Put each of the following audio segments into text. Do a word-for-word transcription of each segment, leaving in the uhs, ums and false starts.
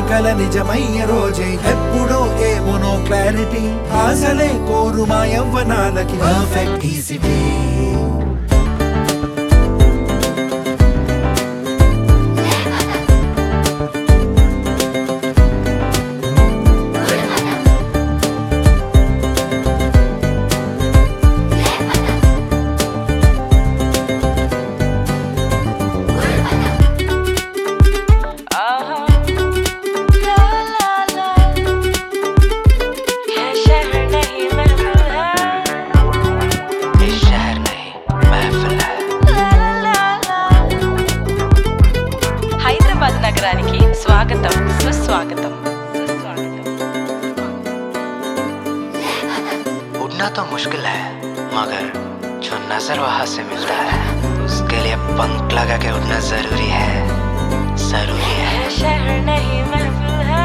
కల నిజమయ్యే రోజే ఎప్పుడో ఏమోనో క్లారిటీ ఆశలే కోరు మా యవ్వనాలకి పర్ఫెక్ట్ ఈ సిటీ నగరానికి స్వాగతం సుస్వాగతం उड़ना तो मुश्किल है मगर जो नजर वहां से मिलता है उसके लिए पंख लगा के उड़ना जरूरी है जरूरी है शहर नहीं महफिल है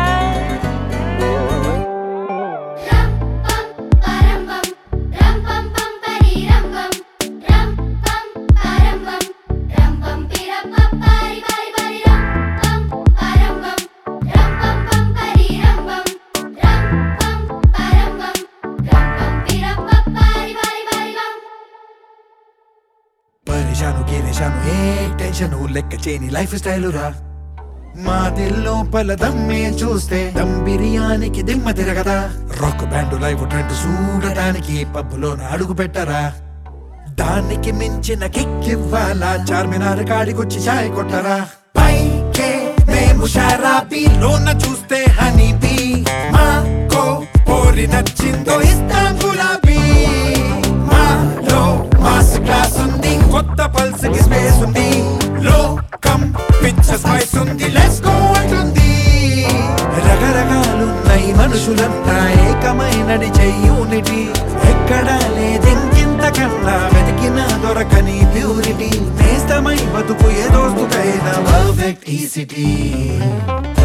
పరేషాను గిరేషాను ఏ టెన్షన్ లెక్క చేయని లైఫ్ స్టైల్ రా మా దిల్లో పల దమ్మే చూస్తే దమ్ బిర్యానీకి దిమ్మ తిరగదా రాక్ బ్యాండ్ లైవ్ ట్రెండ్ చూడటానికి పబ్బులోన అడుగు పెట్టరా దానికి మించిన కిక్ ఇవ్వాలా చార్మినార్ కాడికొచ్చి చాయ్ కొట్టరా పైకే మేము షరాబీ లోన చూస్తే హనీ బీ మాకో పోరి నచ్చిందో ఇస్తాం గులాబీ మాలో మాస్ క్లాస్ ఉంది కొత్త పల్స్ కి స్పేస్ ఉంది లోకం పిచ్చ స్పైస్ ఉంది లెట్స్ గో అంటుంది రకరకాలున్నాయి మనుషులంతా ఏకమైనది యూనిటీ ఎక్కడా లేదింకింతకన్నా వెతికిన దొరకని ప్యూరిటీ నేస్తమై బతుకు ఏ దోస్తుకైనా పర్ఫెక్ట్ ఈ సిటీ